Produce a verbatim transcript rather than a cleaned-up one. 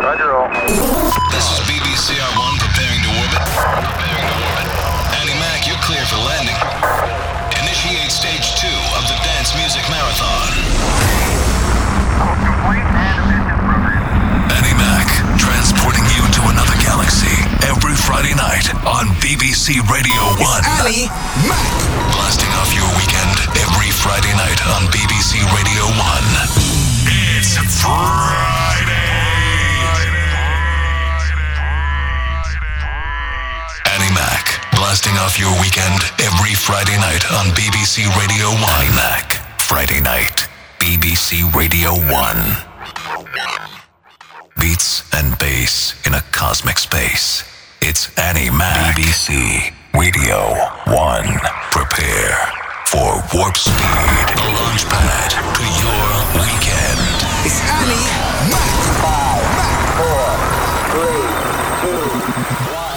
Roger all. This is B B C R one preparing to orbit. Preparing to orbit. Annie Mac, you're clear for landing. Initiate stage two of the Dance Music Marathon. Annie Mac, transporting you to another galaxy every Friday night on B B C Radio one. It's Annie Mac. Blasting off your weekend every Friday night on B B C Radio one. It's Friday. Annie Mac, blasting off your weekend every Friday night on B B C Radio one. Annie Mac, Friday night, B B C Radio one. Beats and bass in a cosmic space. It's Annie Mac. B B C Radio one. Prepare for warp speed. A launch pad to your weekend. It's Annie Mac. Five, four, three, two, one.